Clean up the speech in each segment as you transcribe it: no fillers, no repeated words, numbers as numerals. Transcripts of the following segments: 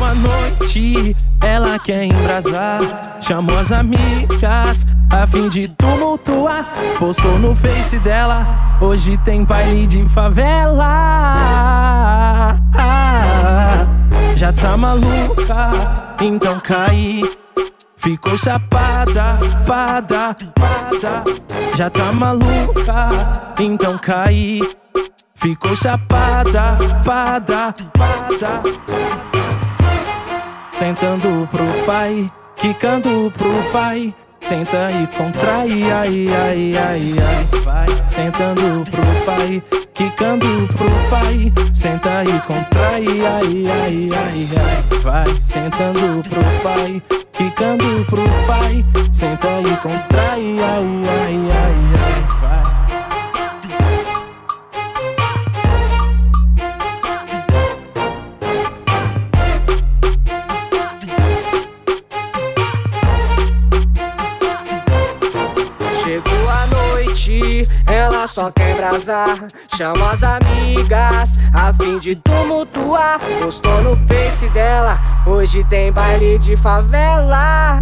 a noite, ela quer embrasar. Chamou as amigas a fim de tumultuar. Postou no Face dela, hoje tem baile de favela. Já tá maluca, então cai. Ficou chapada, pada. Já tá maluca, então cai. Ficou chapada, pada. Sentando pro pai, quicando pro pai. Senta e contrai, ai. Vai sentando pro pai, quicando pro pai. Senta e contrai, ai. Vai sentando pro pai, quicando pro pai. Senta e contrai, ai. Vai. Chegou a noite, ela só quer embrasar. Chama as amigas a fim de tumultuar. Postou no Face dela, hoje tem baile de favela.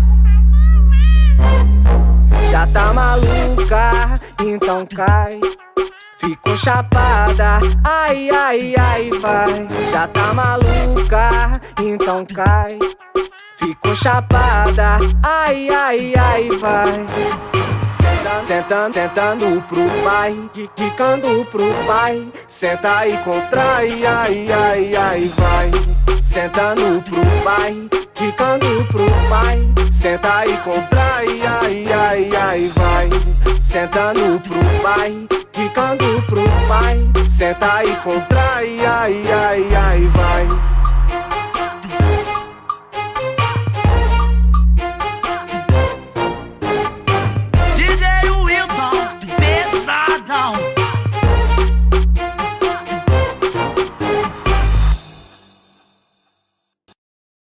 Já tá maluca, então cai. Ficou chapada, ai, vai. Já tá maluca, então cai. Ficou chapada, ai, vai. Sentando pro pai, quicando pro pai. Senta e contrai, ai, vai. Sentando pro pai, quicando pro pai. Senta e contrai, ai, vai. Sentando pro pai, quicando pro pai. Senta e contrai, ai, vai.